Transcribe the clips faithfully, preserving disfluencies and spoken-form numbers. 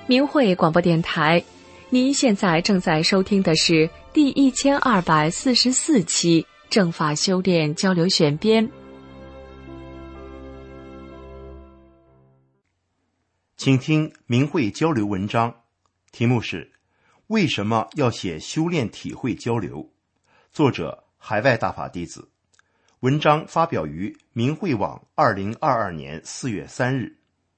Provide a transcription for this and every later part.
明慧广播电台，您现在正在收听的是第一千二百四十四期正法修炼交流选编。 请听明慧交流文章，题目是为什么要写修炼体会交流，作者海外大法弟子，文章发表于明慧网二零二二年四月三日。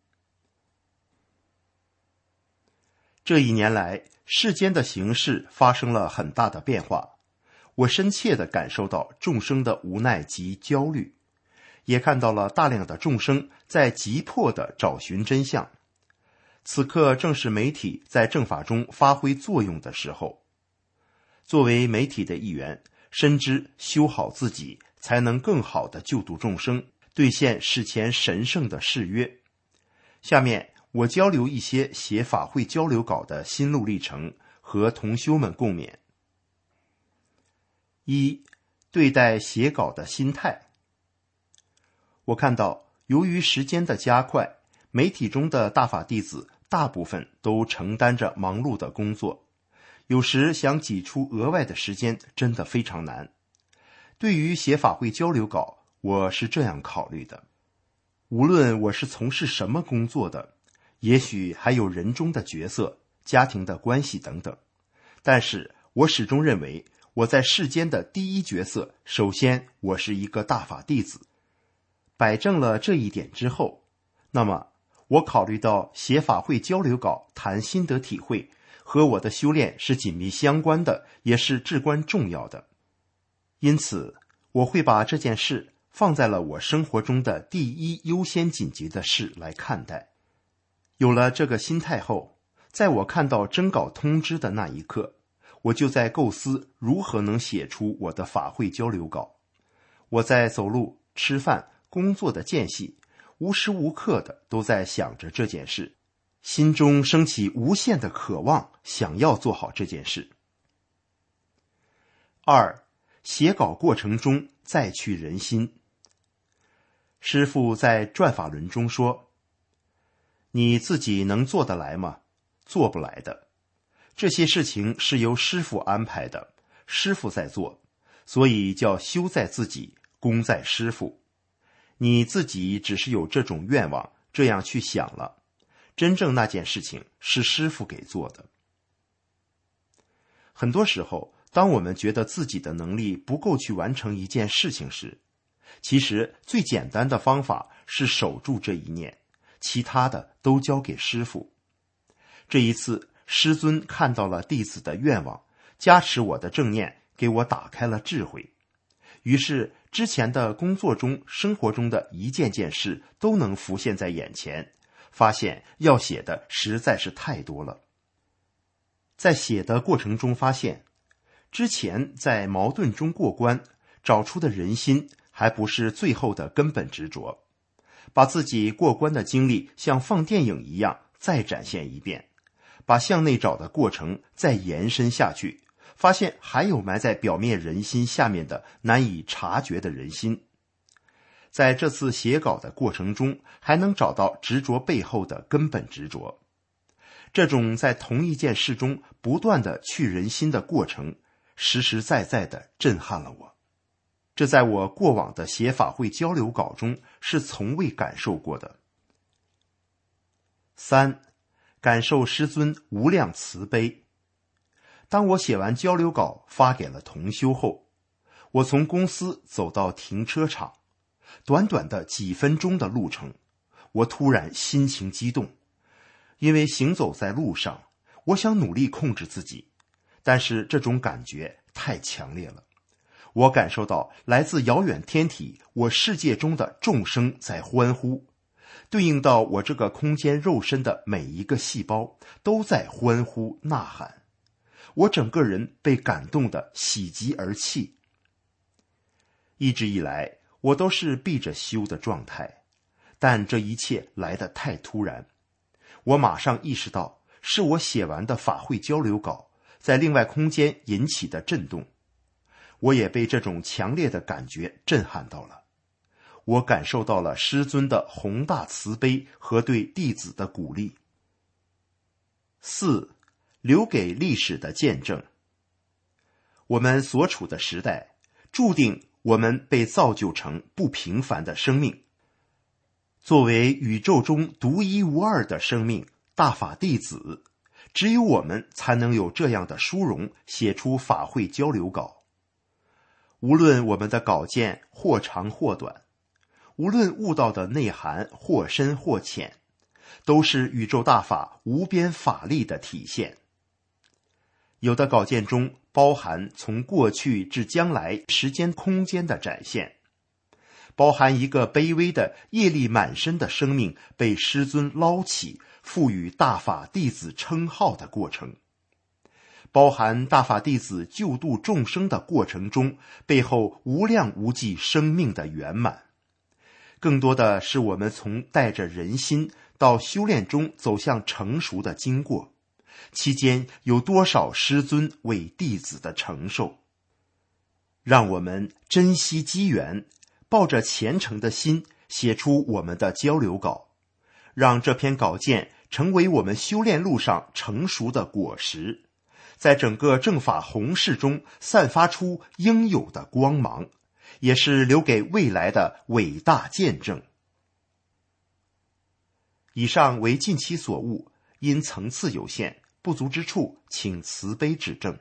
这一年来，世间的形势发生了很大的变化，我深切地感受到众生的无奈及焦虑，也看到了大量的众生在急迫地找寻真相。此刻正是媒体在正法中发挥作用的时候。作为媒体的一员，深知修好自己才能更好地救度众生，兑现事前神圣的誓约。下面我交流一些写法会交流稿的心路历程，和同修们共勉。一、对待写稿的心态。我看到，由于时间的加快，媒体中的大法弟子大部分都承担着忙碌的工作，有时想挤出额外的时间真的非常难。对于写法会交流稿，我是这样考虑的：无论我是从事什么工作的，也许还有人中的角色、家庭的关系等等，但是我始终认为我在世间的第一角色，首先我是一个大法弟子。摆正了这一点之后，那么我考虑到写法会交流稿谈心得体会和我的修炼是紧密相关的，也是至关重要的，因此我会把这件事放在了我生活中的第一优先紧急的事来看待。有了这个心态后，在我看到征稿通知的那一刻，我就在构思如何能写出我的法会交流稿。我在走路、吃饭、工作的间隙，无时无刻的都在想着这件事，心中升起无限的渴望，想要做好这件事。二、写稿过程中再去人心。师父在转法轮中说，你自己能做得来吗？做不来的。这些事情是由师父安排的，师父在做，所以叫修在自己，功在师父。你自己只是有这种愿望，这样去想了，真正那件事情是师父给做的。很多时候，当我们觉得自己的能力不够去完成一件事情时，其实最简单的方法是守住这一念，其他的都交给师父。这一次，师尊看到了弟子的愿望，加持我的正念，给我打开了智慧。于是之前的工作中、生活中的一件件事都能浮现在眼前，发现要写的实在是太多了。在写的过程中发现，之前在矛盾中过关，找出的人心还不是最后的根本执着，把自己过关的经历像放电影一样再展现一遍，把向内找的过程再延伸下去，发现还有埋在表面人心下面的难以察觉的人心。在这次写稿的过程中，还能找到执着背后的根本执着。这种在同一件事中不断的去人心的过程，实实在在的震撼了我。这在我过往的写法会交流稿中是从未感受过的。三、感受师尊无量慈悲。当我写完交流稿发给了同修后，我从公司走到停车场，短短的几分钟的路程，我突然心情激动，因为行走在路上，我想努力控制自己，但是这种感觉太强烈了。我感受到来自遥远天体我世界中的众生在欢呼，对应到我这个空间肉身的每一个细胞都在欢呼呐喊，我整个人被感动的喜极而泣。一直以来我都是闭着修的状态，但这一切来得太突然，我马上意识到是我写完的法会交流稿在另外空间引起的震动，我也被这种强烈的感觉震撼到了。我感受到了师尊的宏大慈悲和对弟子的鼓励。 四、留给历史的见证。我们所处的时代，注定我们被造就成不平凡的生命。作为宇宙中独一无二的生命，大法弟子，只有我们才能有这样的殊荣，写出法会交流稿。无论我们的稿件或长或短，无论悟道的内涵或深或浅，都是宇宙大法无边法力的体现。有的稿件中包含从过去至将来时间空间的展现，包含一个卑微的业力满身的生命被师尊捞起，赋予大法弟子称号的过程，包含大法弟子救度众生的过程中背后无量无际生命的圆满。更多的是我们从带着人心到修炼中走向成熟的经过，期间有多少师尊为弟子的承受。让我们珍惜机缘，抱着虔诚的心写出我们的交流稿，让这篇稿件成为我们修炼路上成熟的果实，在整个正法弘誓中散发出应有的光芒，也是留给未来的伟大见证。以上为近期所悟，因层次有限，不足之处请慈悲指正。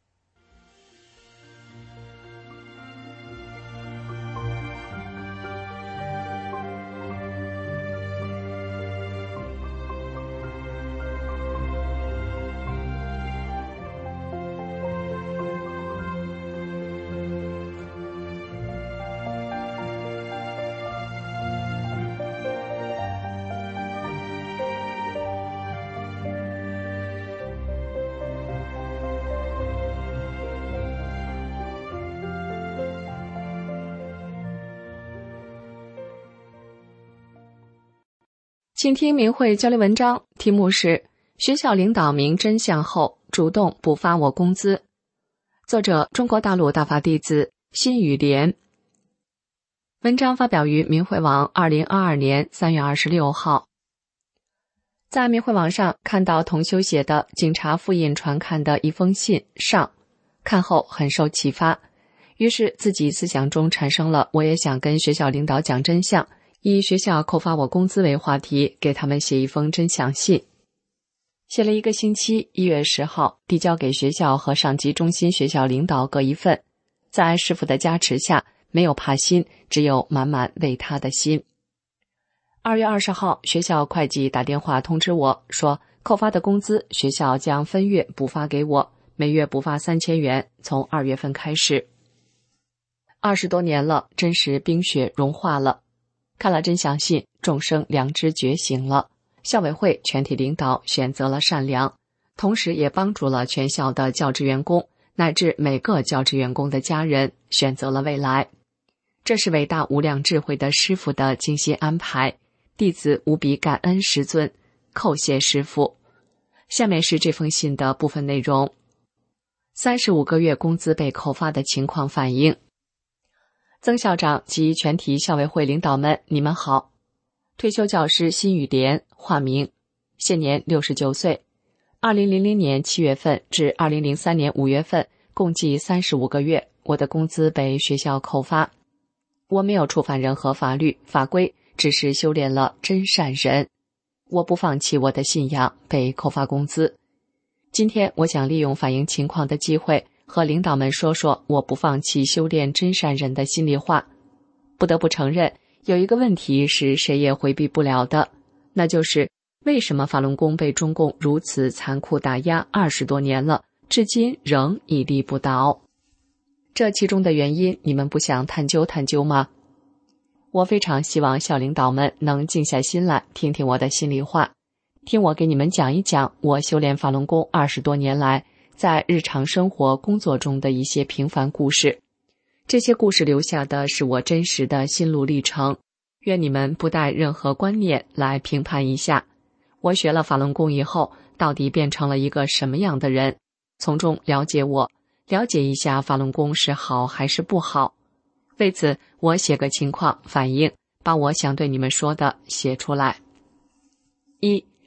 请听明慧交流文章，题目是学校领导明真相后主动补发我工资。作者中国大陆大法弟子辛雨莲。文章发表于明慧网二零二二年三月二十六号。在明慧网上看到同修写的警察复印传看的一封信上，看后很受启发，于是自己思想中产生了我也想跟学校领导讲真相，以学校扣发我工资为话题，给他们写一封真相信。写了一个星期，一月十号递交给学校和上级中心学校领导各一份。在师父的加持下，没有怕心，只有满满为他的心。二月二十号，学校会计打电话通知我说，扣发的工资学校将分月补发给我，每月补发三千元，从二月份开始。二十多年了，真实冰雪融化了。看了真相信，众生良知觉醒了，校委会全体领导选择了善良，同时也帮助了全校的教职员工乃至每个教职员工的家人选择了未来。这是伟大无量智慧的师父的精心安排，弟子无比感恩师尊，叩谢师父。下面是这封信的部分内容。三十五个月工资被扣发的情况反映。曾校长及全体校委会领导们，你们好。退休教师辛雨莲，化名，现年六十九岁。二零零零年七月份至二零零三年五月份，共计三十五个月，我的工资被学校扣发。我没有触犯任何法律法规，只是修炼了真善人。我不放弃我的信仰，被扣发工资。今天我想利用反映情况的机会，和领导们说说我不放弃修炼真善人的心里话。不得不承认，有一个问题是谁也回避不了的，那就是为什么法轮功被中共如此残酷打压二十多年了，至今仍屹立不倒？这其中的原因，你们不想探究探究吗？我非常希望校领导们能静下心来，听听我的心里话，听我给你们讲一讲我修炼法轮功二十多年来在日常生活工作中的一些平凡故事。这些故事留下的是我真实的心路历程，愿你们不带任何观念来评判一下我学了法轮功以后到底变成了一个什么样的人，从中了解我，了解一下法轮功是好还是不好。为此我写个情况反映，把我想对你们说的写出来。一，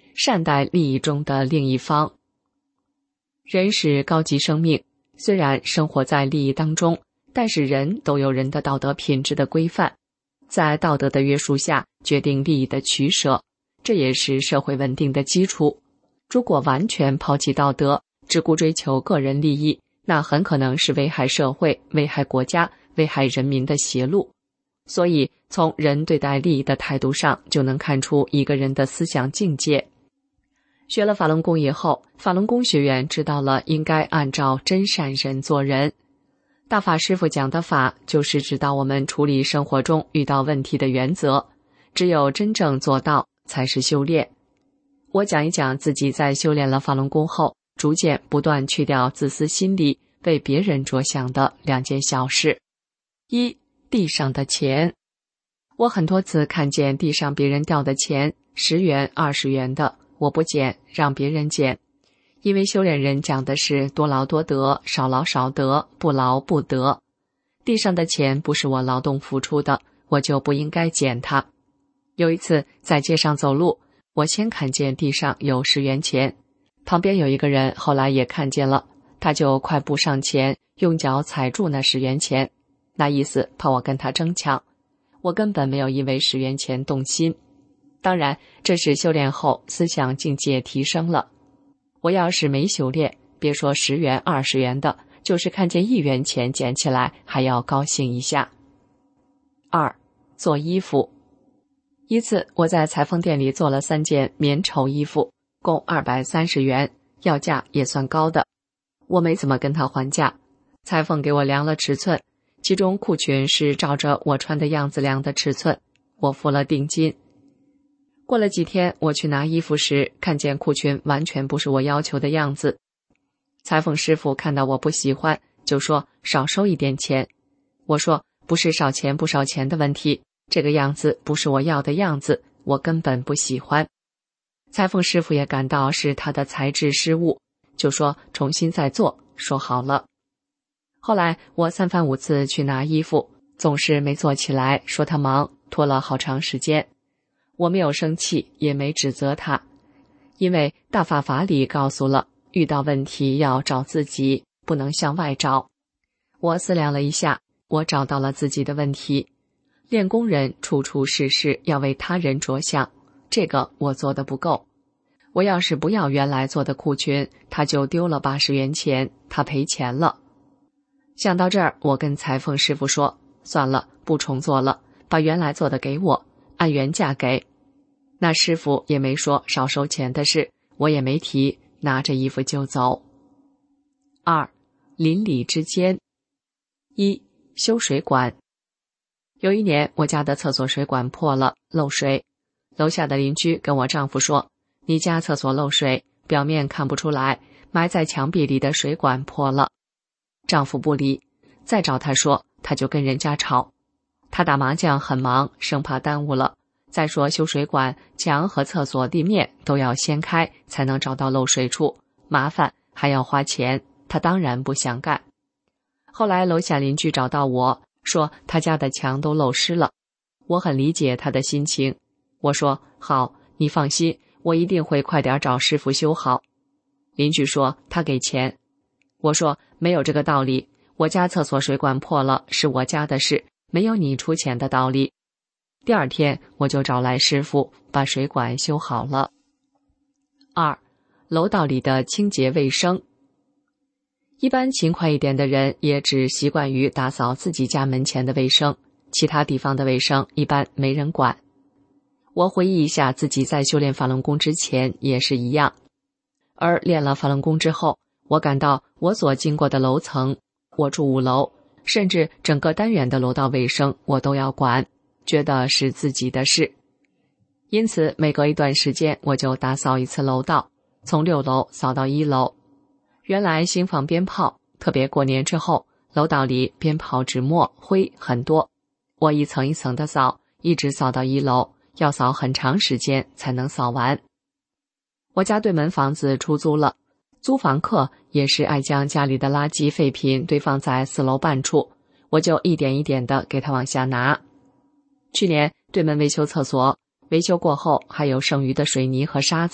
善待利益中的另一方。人是高级生命，虽然生活在利益当中，但是人都有人的道德品质的规范，在道德的约束下决定利益的取舍，这也是社会稳定的基础。如果完全抛弃道德，只顾追求个人利益，那很可能是危害社会、危害国家、危害人民的邪路。所以从人对待利益的态度上就能看出一个人的思想境界。学了法轮功以后，法轮功学员知道了应该按照真善忍做人。大法师父讲的法就是指导我们处理生活中遇到问题的原则，只有真正做到才是修炼。我讲一讲自己在修炼了法轮功后，逐渐不断去掉自私心理，为别人着想的两件小事。一，地上的钱。我很多次看见地上别人掉的钱，十元、二十元的，我不捡，让别人捡。因为修炼人讲的是多劳多得，少劳少得，不劳不得。地上的钱不是我劳动付出的，我就不应该捡它。有一次在街上走路，我先看见地上有十元钱，旁边有一个人后来也看见了，他就快步上前，用脚踩住那十元钱，那意思怕我跟他争抢。我根本没有因为十元钱动心。当然，这是修炼后思想境界提升了。我要是没修炼，别说十元、二十元的，就是看见一元钱捡起来，还要高兴一下。二，做衣服。一次，我在裁缝店里做了三件棉绸衣服，共二百三十元，要价也算高的。我没怎么跟他还价，裁缝给我量了尺寸，其中裤裙是照着我穿的样子量的尺寸，我付了定金。过了几天，我去拿衣服时，看见裤裙完全不是我要求的样子。裁缝师傅看到我不喜欢，就说少收一点钱。我说不是少钱不少钱的问题，这个样子不是我要的样子，我根本不喜欢。裁缝师傅也感到是他的材质失误，就说重新再做，说好了。后来我三番五次去拿衣服，总是没做起来，说他忙，拖了好长时间。我没有生气，也没指责他，因为大法法理告诉了，遇到问题要找自己，不能向外找。我思量了一下，我找到了自己的问题。练功人处处事事要为他人着想，这个我做得不够。我要是不要原来做的裤裙，他就丢了八十元钱，他赔钱了。想到这儿，我跟裁缝师傅说，算了，不重做了，把原来做的给我，按原价给。那师傅也没说少收钱的事，我也没提，拿着衣服就走。二，邻里之间。一，修水管。有一年，我家的厕所水管破了，漏水。楼下的邻居跟我丈夫说，你家厕所漏水，表面看不出来，埋在墙壁里的水管破了。丈夫不理，再找他说，他就跟人家吵。他打麻将很忙，生怕耽误了。再说修水管，墙和厕所地面都要掀开，才能找到漏水处，麻烦还要花钱，他当然不想干。后来楼下邻居找到我，说他家的墙都漏湿了。我很理解他的心情，我说好，你放心，我一定会快点找师傅修好。邻居说他给钱。我说没有这个道理，我家厕所水管破了是我家的事，没有你出钱的道理。第二天我就找来师傅把水管修好了。二，楼道里的清洁卫生。一般勤快一点的人也只习惯于打扫自己家门前的卫生，其他地方的卫生一般没人管。我回忆一下自己在修炼法轮功之前也是一样，而练了法轮功之后，我感到我所经过的楼层，我住五楼，甚至整个单元的楼道卫生我都要管，觉得是自己的事。因此每隔一段时间我就打扫一次楼道，从六楼扫到一楼。原来兴放鞭炮，特别过年之后，楼道里鞭炮纸墨灰很多，我一层一层的扫，一直扫到一楼，要扫很长时间才能扫完。我家对门房子出租了，租房客也是爱将家里的垃圾废品堆放在四楼半处，我就一点一点的给他往下拿。去年对门维修厕所，维修过后还有剩余的水泥和沙子，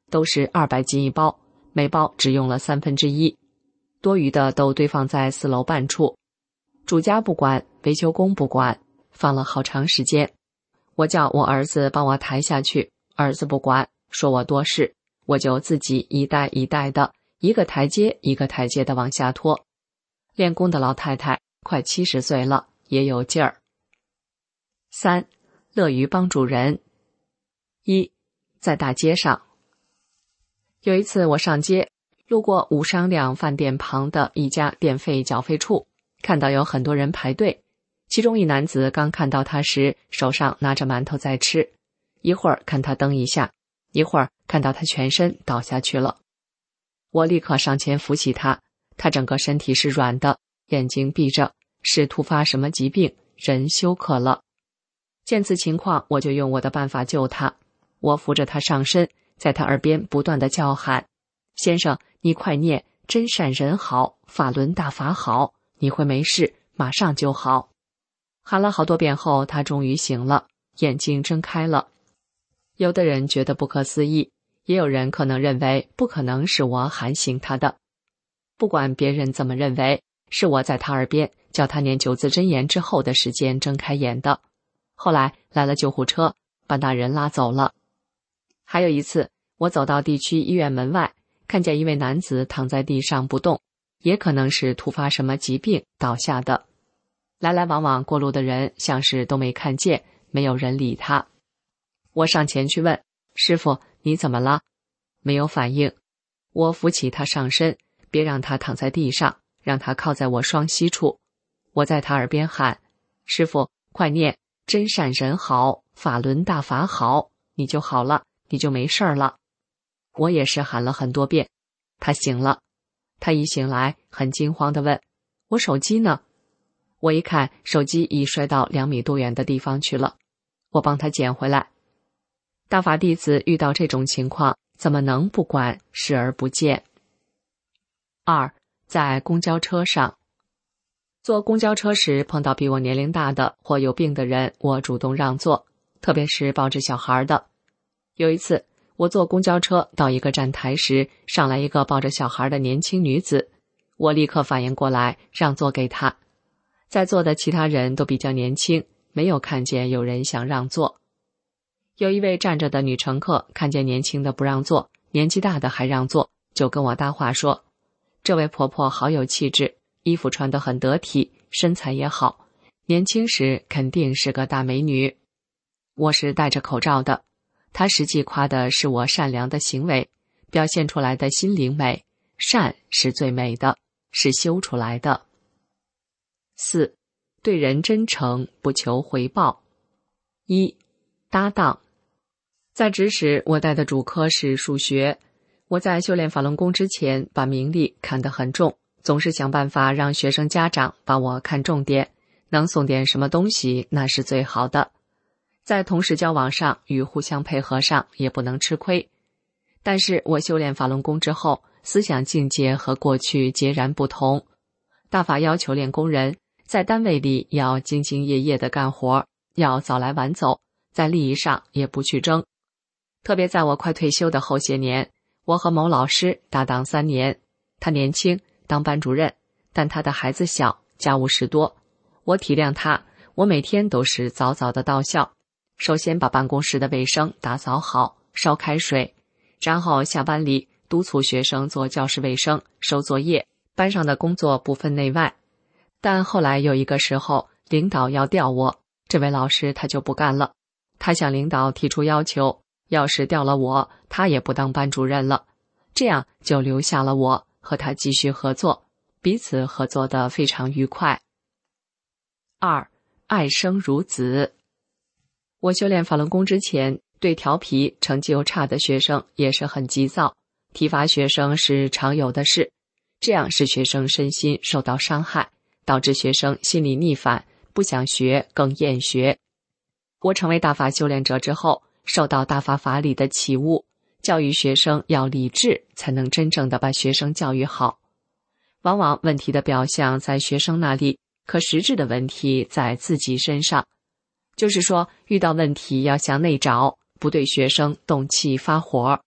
都是二百斤一包，每包只用了三分之一，多余的都堆放在四楼半处。主家不管，维修工不管，放了好长时间。我叫我儿子帮我抬下去，儿子不管，说我多事，我就自己一袋一袋的，一个台阶一个台阶的往下拖。练功的老太太快七十岁了，也有劲儿。三，乐于帮助人。一，在大街上。有一次我上街，路过五商量饭店旁的一家电费缴费处，看到有很多人排队，其中一男子刚看到他时，手上拿着馒头在吃，一会儿看他蹬一下，一会儿看到他全身倒下去了。我立刻上前扶起他，他整个身体是软的，眼睛闭着，是突发什么疾病，人休克了。见此情况，我就用我的办法救他。我扶着他上身，在他耳边不断地叫喊：先生，你快念真善人好，法轮大法好，你会没事，马上就好。喊了好多遍后，他终于醒了，眼睛睁开了。有的人觉得不可思议，也有人可能认为不可能是我喊醒他的。不管别人怎么认为，是我在他耳边叫他念九字真言之后的时间睁开眼的。后来来了救护车，把那人拉走了。还有一次，我走到地区医院门外，看见一位男子躺在地上不动，也可能是突发什么疾病倒下的。来来往往过路的人像是都没看见，没有人理他。我上前去问：师傅，你怎么了？没有反应。我扶起他上身，别让他躺在地上，让他靠在我双膝处。我在他耳边喊：师傅，快念真善人好，法轮大法好，你就好了，你就没事儿了。我也是喊了很多遍。他醒了。他一醒来很惊慌地问：我手机呢？我一看手机已摔到两米多远的地方去了，我帮他捡回来。大法弟子遇到这种情况，怎么能不管视而不见？二，在公交车上。坐公交车时碰到比我年龄大的或有病的人，我主动让座，特别是抱着小孩的。有一次我坐公交车到一个站台时，上来一个抱着小孩的年轻女子，我立刻反应过来让座给她。在座的其他人都比较年轻，没有看见有人想让座。有一位站着的女乘客看见年轻的不让座，年纪大的还让座，就跟我搭话说：这位婆婆好有气质，衣服穿得很得体，身材也好，年轻时肯定是个大美女。我是戴着口罩的，她实际夸的是我善良的行为，表现出来的心灵美，善是最美的，是修出来的。四，对人真诚，不求回报。一，搭档。在职时，我带的主科是数学。我在修炼法轮功之前，把名利看得很重，总是想办法让学生家长把我看重点，能送点什么东西那是最好的。在同事交往上与互相配合上也不能吃亏。但是我修炼法轮功之后，思想境界和过去截然不同。大法要求练功人在单位里要兢兢业业地干活，要早来晚走，在利益上也不去争。特别在我快退休的后些年，我和某老师搭档三年，他年轻当班主任，但他的孩子小，家务事多。我体谅他，我每天都是早早的到校，首先把办公室的卫生打扫好，烧开水，然后下班里督促学生做教室卫生，收作业，班上的工作不分内外。但后来有一个时候，领导要调我，这位老师他就不干了，他向领导提出要求，要是调了我，他也不当班主任了。这样就留下了我，和他继续合作，彼此合作得非常愉快。二，爱生如子。我修炼法轮功之前，对调皮、成绩又差的学生也是很急躁，体罚学生是常有的事，这样使学生身心受到伤害，导致学生心理逆反，不想学，更厌学。我成为大法修炼者之后，受到大法法理的启悟，教育学生要理智，才能真正的把学生教育好。往往问题的表象在学生那里，可实质的问题在自己身上。就是说，遇到问题要向内找，不对学生动气发火。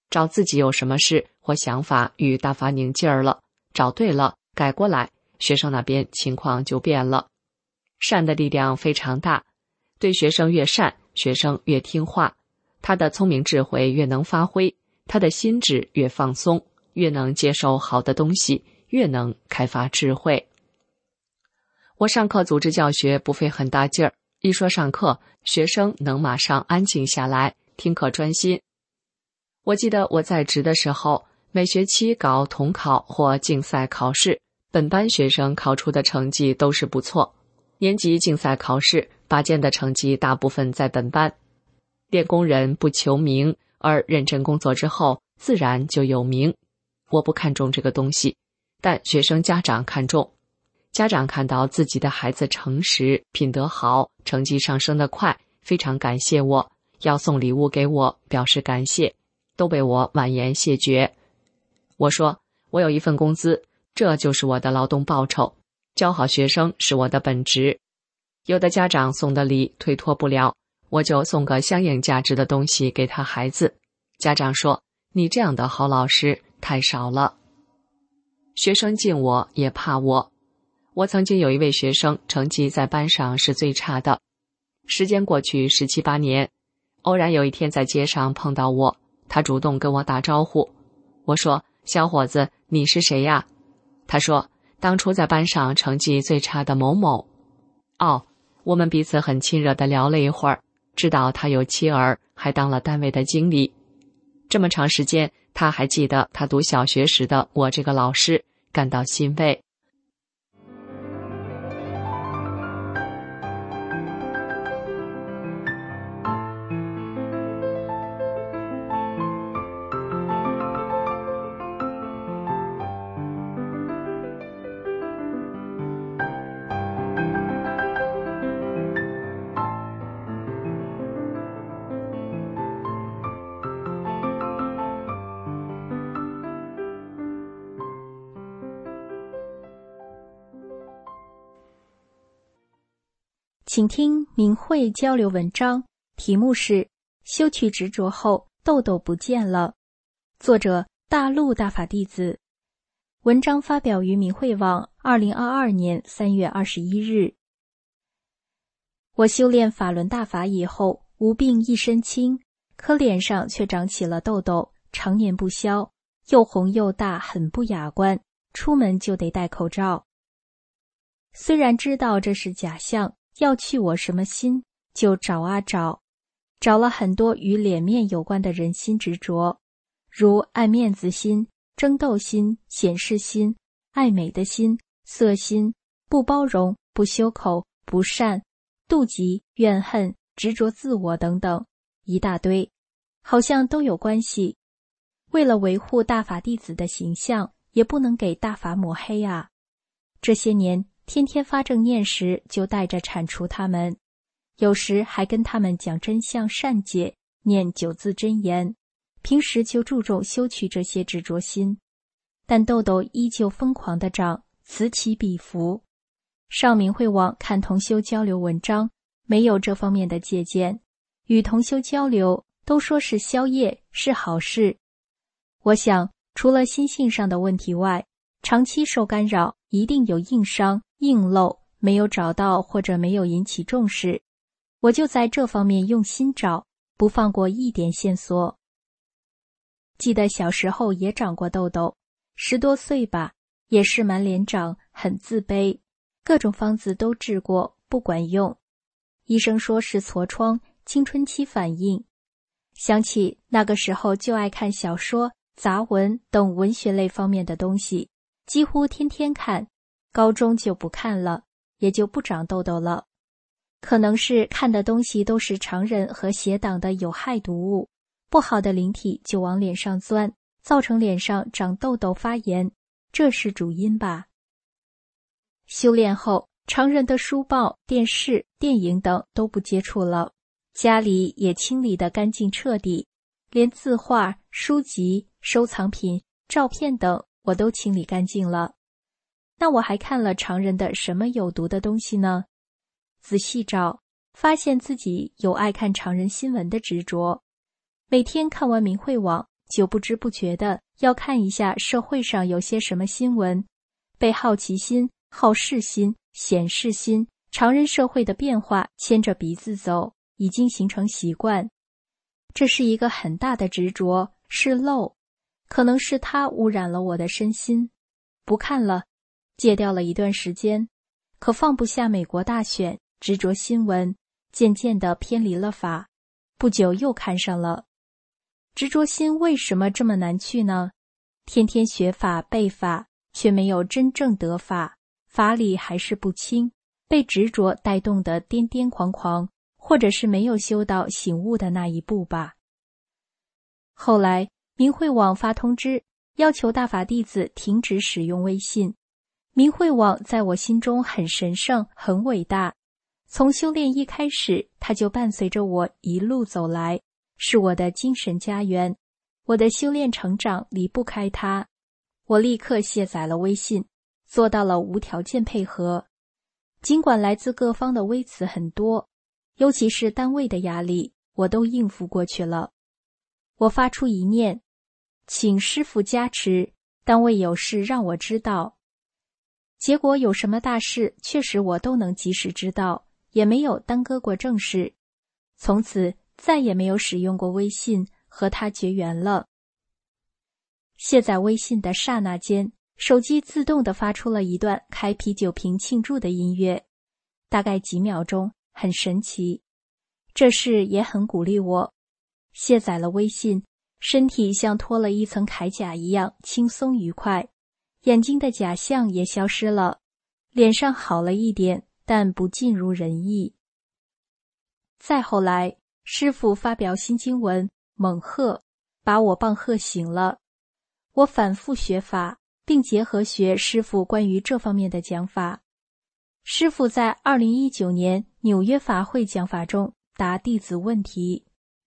找自己有什么事或想法与大发拧劲儿了，找对了，改过来，学生那边情况就变了。善的力量非常大，对学生越善，学生越听话，他的聪明智慧越能发挥，他的心智越放松，越能接受好的东西，越能开发智慧。我上课组织教学不费很大劲儿，一说上课，学生能马上安静下来，听课专心。我记得我在职的时候，每学期搞统考或竞赛考试，本班学生考出的成绩都是不错。年级竞赛考试，拔尖的成绩大部分在本班。练功人不求名，而认真工作之后，自然就有名。我不看重这个东西，但学生家长看重。家长看到自己的孩子诚实、品德好，成绩上升得快，非常感谢我，要送礼物给我表示感谢，都被我婉言谢绝。我说，我有一份工资，这就是我的劳动报酬，教好学生是我的本职。有的家长送的礼推脱不了，我就送个相应价值的东西给他孩子。家长说，你这样的好老师太少了。学生敬我也怕我。我曾经有一位学生成绩在班上是最差的，时间过去十七八年，偶然有一天在街上碰到我，他主动跟我打招呼。我说，小伙子，你是谁呀？他说，当初在班上成绩最差的某某。哦，我们彼此很亲热地聊了一会儿，知道他有妻儿，还当了单位的经理。这么长时间，他还记得他读小学时的我这个老师，感到欣慰。 请听明慧交流文章，题目是修去执着后，痘痘不见了。作者大陆大法弟子。文章发表于明慧网二零二二年三月二十一日。我修炼法轮大法以后，无病一身轻，可脸上却长起了痘痘，常年不消，又红又大，很不雅观，出门就得戴口罩。虽然知道这是假象，要去我什么心，就找啊找，找了很多与脸面有关的人心执着，如爱面子心、争斗心、显示心、爱美的心、色心、不包容、不修口、不善、妒忌、怨恨、执着自我等等，一大堆，好像都有关系。为了维护大法弟子的形象，也不能给大法抹黑啊。这些年天天发正念时，就带着铲除他们，有时还跟他们讲真相善解，念九字真言，平时就注重修去这些执着心，但痘痘依旧疯狂地长，此起彼伏。上明慧网看同修交流文章，没有这方面的借鉴，与同修交流都说是消业，是好事。我想，除了心性上的问题外，长期受干扰，一定有硬伤、硬漏，没有找到或者没有引起重视。我就在这方面用心找，不放过一点线索。记得小时候也长过痘痘，十多岁吧，也是满脸长，很自卑，各种方子都治过，不管用。医生说是痤疮，青春期反应。想起那个时候就爱看小说、杂文等文学类方面的东西，几乎天天看，高中就不看了，也就不长痘痘了。可能是看的东西都是常人和邪党的有害毒物，不好的灵体就往脸上钻，造成脸上长痘痘发炎，这是主因吧。修炼后，常人的书报、电视、电影等都不接触了，家里也清理得干净彻底，连字画、书籍、收藏品、照片等我都清理干净了。那我还看了常人的什么有毒的东西呢？仔细找，发现自己有爱看常人新闻的执着。每天看完明慧网， 就不知不觉的要看一下社会上有些什么新闻，被好奇心、好事心、显示心、常人社会的变化牵着鼻子走，已经形成习惯。这是一个很大的执着，是漏，可能是它污染了我的身心。不看了，戒掉了一段时间，可放不下美国大选，执着新闻，渐渐地偏离了法，不久又看上了。执着心为什么这么难去呢？天天学法背法，却没有真正得法，法理还是不清，被执着带动得癫癫狂狂，或者是没有修到醒悟的那一步吧。后来明慧网发通知，要求大法弟子停止使用微信。明慧网在我心中很神圣，很伟大。从修炼一开始，它就伴随着我一路走来，是我的精神家园。我的修炼成长离不开它。我立刻卸载了微信，做到了无条件配合。尽管来自各方的微词很多，尤其是单位的压力，我都应付过去了。我发出一念，请师父加持，单位有事让我知道。结果有什么大事，确实我都能及时知道，也没有耽搁过正事。从此再也没有使用过微信，和他绝缘了。卸载微信的刹那间，手机自动地发出了一段开啤酒瓶庆祝的音乐，大概几秒钟，很神奇。这事也很鼓励我。卸载了微信，身体像脱了一层铠甲一样轻松愉快，眼睛的假象也消失了，脸上好了一点，但不尽如人意。再后来，师父发表新经文猛喝，把我棒喝醒了。我反复学法，并结合学师父关于这方面的讲法。师父在二零一九年纽约法会讲法中答弟子问题。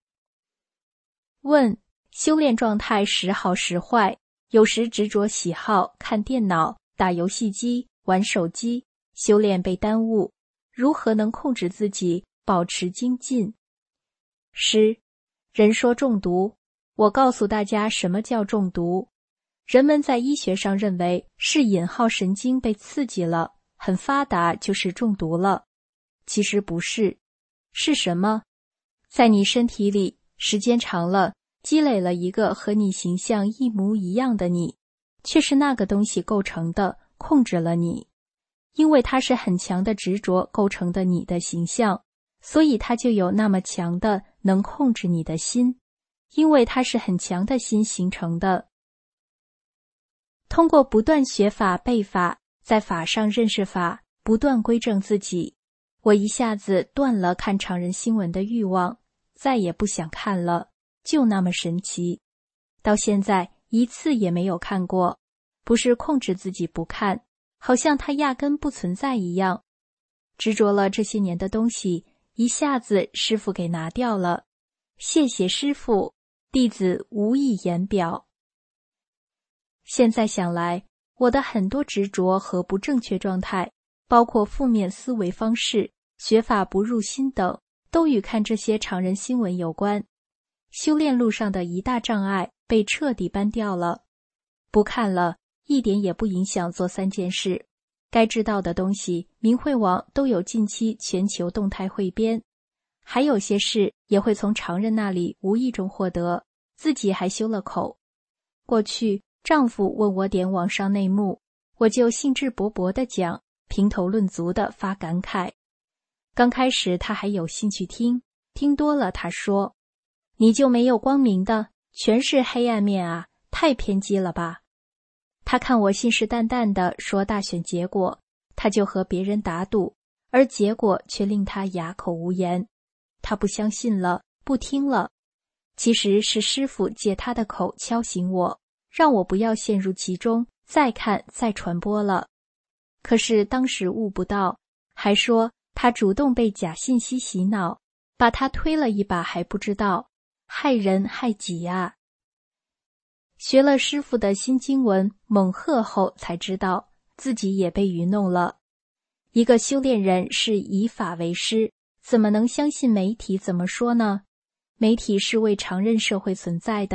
问：修炼状态时好时坏，有时执着喜好，看电脑、打游戏机、玩手机，修炼被耽误，如何能控制自己，保持精进？师：人说中毒，我告诉大家什么叫中毒。人们在医学上认为是引号神经被刺激了，很发达就是中毒了。其实不是，是什么？在你身体里，时间长了，积累了一个和你形象一模一样的你，却是那个东西构成的，控制了你。因为它是很强的执着构成的你的形象，所以它就有那么强的能控制你的心，因为它是很强的心形成的。通过不断学法背法，在法上认识法，不断归正自己，我一下子断了看常人新闻的欲望，再也不想看了，就那么神奇。到现在一次也没有看过，不是控制自己不看，好像它压根不存在一样。执着了这些年的东西，一下子师父给拿掉了。谢谢师父，弟子无以言表。现在想来，我的很多执着和不正确状态，包括负面思维方式、学法不入心等，都与看这些常人新闻有关。修炼路上的一大障碍被彻底搬掉了。不看了，一点也不影响做三件事。该知道的东西，明慧网都有近期全球动态汇编，还有些事也会从常人那里无意中获得，自己还修了口。过去丈夫问我点网上内幕，我就兴致勃勃地讲，评头论足地发感慨。刚开始他还有兴趣听，听多了他说：“你就没有光明的，全是黑暗面啊，太偏激了吧。”他看我信誓旦旦地说大选结果，他就和别人打赌，而结果却令他哑口无言。他不相信了，不听了。其实是师父借他的口敲醒我，让我不要陷入其中，再看再传播了。可是当时悟不到，还说他主动被假信息洗脑，把他推了一把还不知道，害人害己啊。学了师父的新经文猛喝后，才知道自己也被愚弄了。一个修炼人是以法为师，怎么能相信媒体怎么说呢？媒体是为常人社会存在的，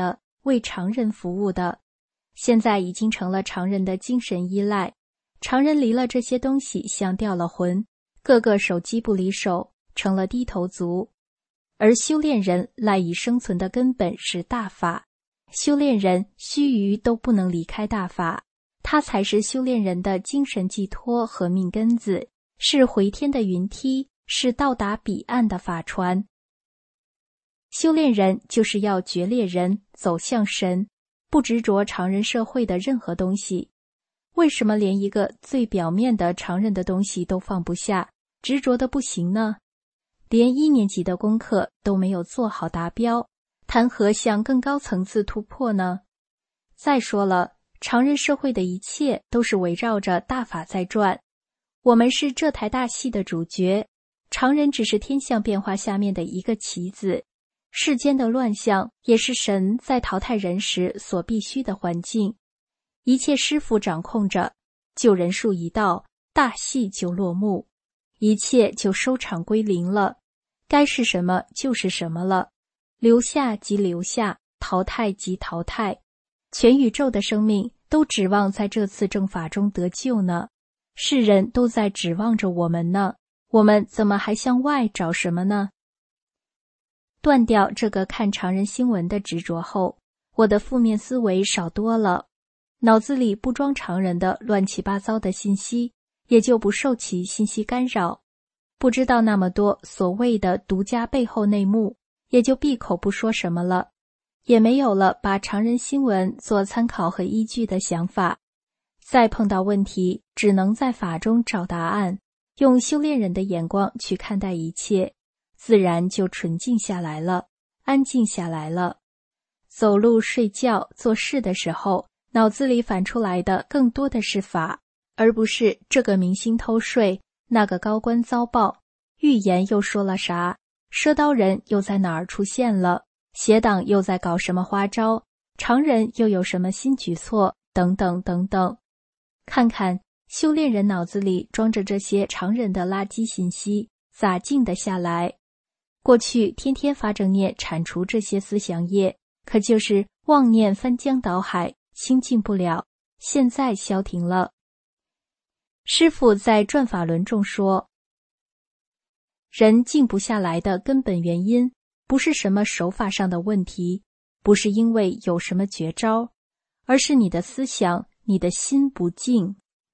为常人服务的，现在已经成了常人的精神依赖。常人离了这些东西像掉了魂，个个手机不离手，成了低头族。而修炼人赖以生存的根本是大法，修炼人须臾都不能离开大法，它才是修炼人的精神寄托和命根子，是回天的云梯，是到达彼岸的法船。修炼人就是要决裂人，走向神，不执着常人社会的任何东西。为什么连一个最表面的常人的东西都放不下，执着的不行呢？连一年级的功课都没有做好达标，谈何向更高层次突破呢？再说了，常人社会的一切都是围绕着大法在转，我们是这台大戏的主角，常人只是天象变化下面的一个棋子，世间的乱象也是神在淘汰人时所必须的环境。一切师父掌控着，救人数一到，大戏就落幕，一切就收场归零了，该是什么就是什么了，留下即留下，淘汰即淘汰。全宇宙的生命都指望在这次正法中得救呢，世人都在指望着我们呢，我们怎么还向外找什么呢？断掉这个看常人新闻的执着后，我的负面思维少多了，脑子里不装常人的乱七八糟的信息，也就不受其信息干扰，不知道那么多所谓的独家背后内幕，也就闭口不说什么了，也没有了把常人新闻做参考和依据的想法。再碰到问题，只能在法中找答案，用修炼人的眼光去看待一切，自然就纯净下来了，安静下来了。走路、睡觉、做事的时候，脑子里反出来的更多的是法，而不是这个明星偷税，那个高官遭报，预言又说了啥，赊刀人又在哪儿出现了，邪党又在搞什么花招，常人又有什么新举措，等等等等。看看修炼人脑子里装着这些常人的垃圾信息，咋静得下来？过去天天发正念铲除这些思想业，可就是妄念翻江倒海，清净不了，现在消停了。师父在转法轮中说，人静不下来的根本原因，不是什么手法上的问题，不是因为有什么绝招，而是你的思想，你的心不静。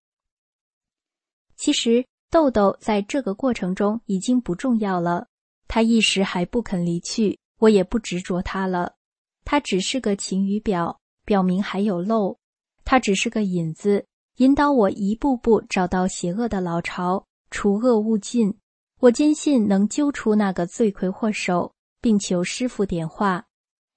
其实豆豆在这个过程中已经不重要了，他一时还不肯离去，我也不执着他了。他只是个晴雨表，表明还有漏，他只是个引子，引导我一步步找到邪恶的老巢，除恶务尽。我坚信能揪出那个罪魁祸首，并求师父点化。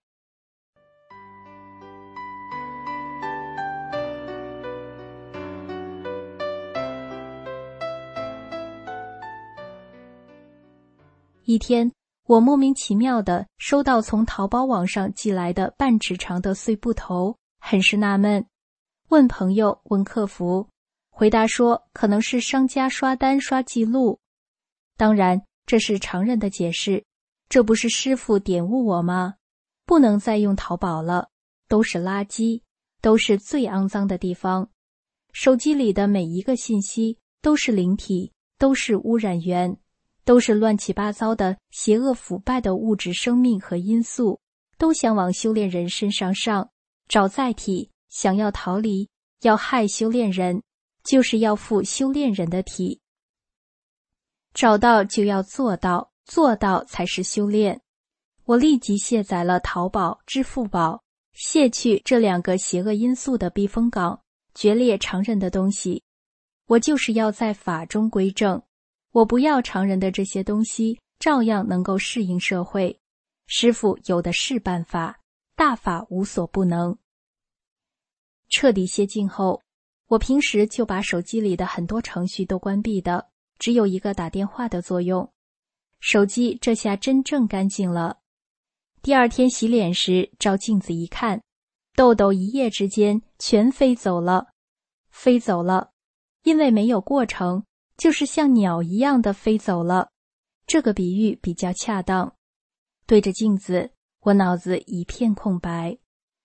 一天，我莫名其妙地收到从淘宝网上寄来的半尺长的碎布头，很是纳闷，问朋友，问客服，回答说可能是商家刷单刷记录。当然，这是常人的解释，这不是师父点悟我吗？不能再用淘宝了，都是垃圾，都是最肮脏的地方。手机里的每一个信息都是灵体，都是污染源，都是乱七八糟的邪恶腐败的物质生命和因素，都想往修炼人身上上，找载体，想要逃离，要害修炼人，就是要附修炼人的体。找到就要做到，做到才是修炼。我立即卸载了淘宝、支付宝，卸去这两个邪恶因素的避风港，决裂常人的东西。我就是要在法中归正，我不要常人的这些东西，照样能够适应社会。师父有的是办法，大法无所不能。彻底歇静后，我平时就把手机里的很多程序都关闭的，只有一个打电话的作用。手机这下真正干净了。第二天洗脸时照镜子一看，痘痘一夜之间全飞走了，飞走了，因为没有过程，就是像鸟一样的飞走了。这个比喻比较恰当。对着镜子，我脑子一片空白。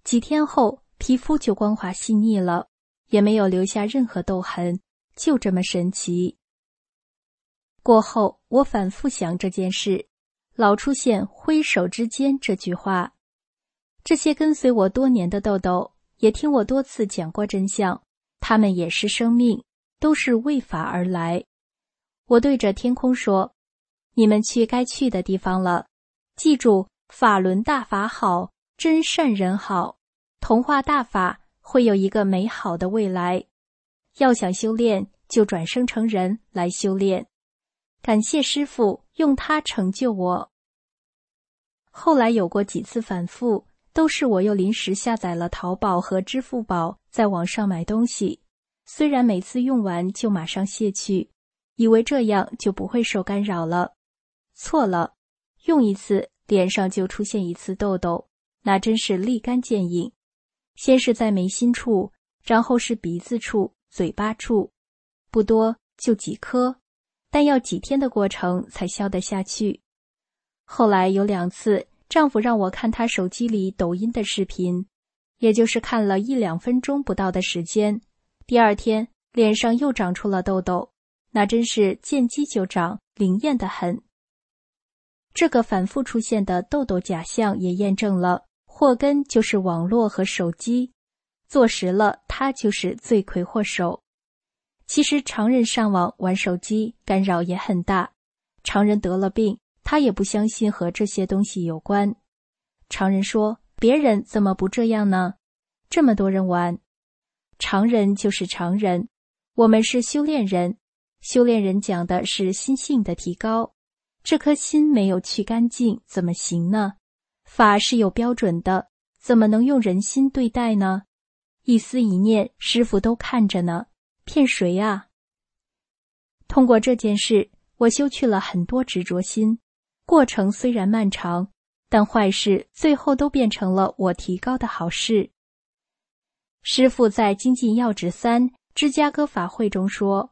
几天后，皮肤就光滑细腻了，也没有留下任何痘痕，就这么神奇。过后，我反复想这件事，老出现挥手之间这句话。这些跟随我多年的痘痘，也听我多次讲过真相，它们也是生命，都是为法而来。我对着天空说，你们去该去的地方了，记住，法轮大法好，真善人好，同化大法会有一个美好的未来。要想修炼，就转生成人来修炼。感谢师父，用它成就我。后来有过几次反复，都是我又临时下载了淘宝和支付宝，在网上买东西。虽然每次用完就马上卸去，以为这样就不会受干扰了。错了，用一次，脸上就出现一次痘痘，那真是立竿见影。先是在眉心处，然后是鼻子处、嘴巴处，不多，就几颗，但要几天的过程才消得下去。后来有两次，丈夫让我看他手机里抖音的视频，也就是看了一两分钟不到的时间，第二天脸上又长出了痘痘，那真是见机就长，灵验得很。这个反复出现的痘痘假象也验证了，祸根就是网络和手机，坐实了它就是罪魁祸首。其实常人上网玩手机干扰也很大，常人得了病，他也不相信和这些东西有关。常人说，别人怎么不这样呢？这么多人玩。常人就是常人，我们是修炼人，修炼人讲的是心性的提高，这颗心没有去干净，怎么行呢？法是有标准的，怎么能用人心对待呢？一思一念，师父都看着呢，骗谁啊？通过这件事，我修去了很多执着心，过程虽然漫长，但坏事最后都变成了我提高的好事。师父在精进要旨三芝加哥法会中说，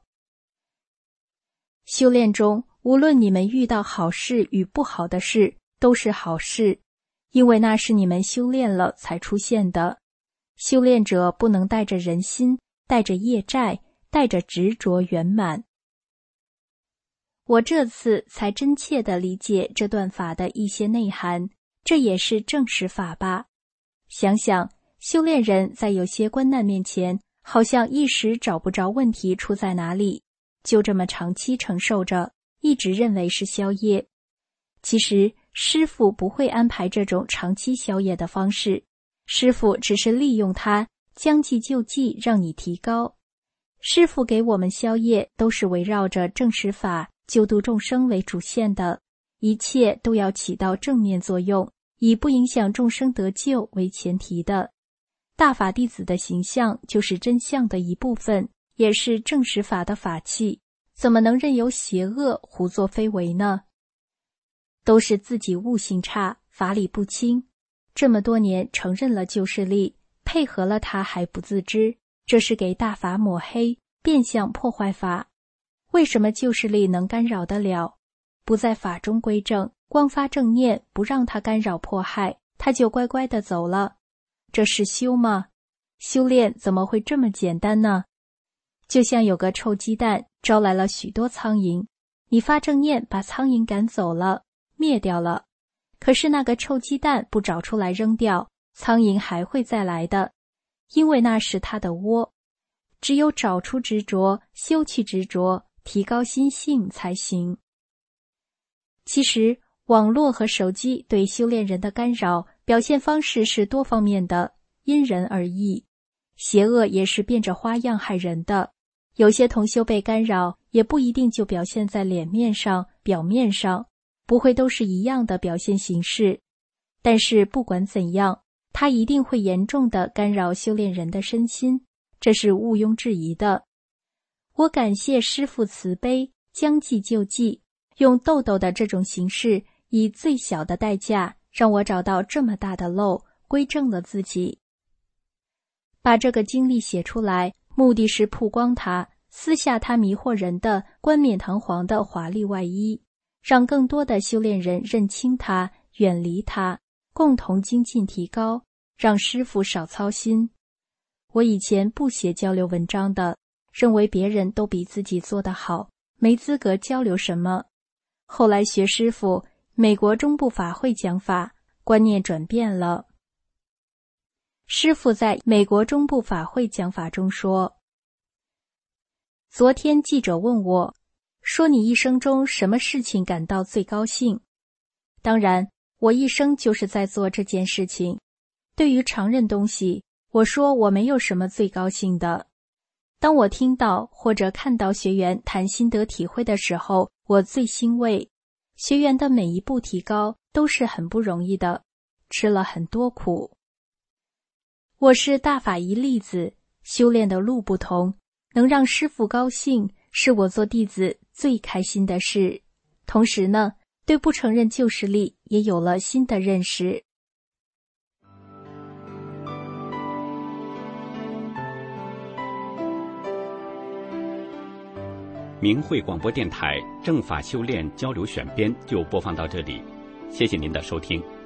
修炼中无论你们遇到好事与不好的事，都是好事，因为那是你们修炼了才出现的。修炼者不能带着人心，带着业债，带着执着圆满。我这次才真切地理解这段法的一些内涵，这也是正实法吧。想想，修炼人在有些关难面前，好像一时找不着问题出在哪里，就这么长期承受着，一直认为是消业。其实师父不会安排这种长期消业的方式，师父只是利用它将计就计，让你提高。师父给我们消业都是围绕着正实法救度众生为主线的，一切都要起到正面作用，以不影响众生得救为前提的。大法弟子的形象就是真相的一部分，也是正实法的法器，怎么能任由邪恶胡作非为呢？都是自己悟性差，法理不清，这么多年承认了旧势力，配合了他还不自知，这是给大法抹黑，变相破坏法。为什么旧势力能干扰得了？不在法中归正，光发正念，不让他干扰迫害，他就乖乖地走了。这是修吗？修炼怎么会这么简单呢？就像有个臭鸡蛋招来了许多苍蝇，你发正念把苍蝇赶走了，灭掉了，可是那个臭鸡蛋不找出来扔掉，苍蝇还会再来的，因为那是它的窝。只有找出执着，修去执着，提高心性才行。其实网络和手机对修炼人的干扰表现方式是多方面的，因人而异。邪恶也是变着花样害人的，有些同修被干扰，也不一定就表现在脸面上、表面上，不会都是一样的表现形式。但是不管怎样，它一定会严重的干扰修炼人的身心，这是毋庸置疑的。我感谢师父慈悲，将计就计，用痘痘的这种形式，以最小的代价让我找到这么大的漏，归正了自己。把这个经历写出来，目的是曝光它，撕下它迷惑人的冠冕堂皇的华丽外衣，让更多的修炼人认清它，远离它，共同精进提高， 让师父少操心。我以前不写交流文章的，认为别人都比自己做得好，没资格交流什么。后来学师父美国中部法会讲法，观念转变了。师父在美国中部法会讲法中说，昨天记者问我，说你一生中什么事情感到最高兴？当然，我一生就是在做这件事情。对于常认东西，我说我没有什么最高兴的。当我听到或者看到学员谈心得体会的时候，我最欣慰。学员的每一步提高都是很不容易的，吃了很多苦。我是大法一粒子，修炼的路不同，能让师父高兴，是我做弟子最开心的事。同时呢，对不承认旧势力也有了新的认识。 明慧广播电台正法修炼交流选编就播放到这里，谢谢您的收听。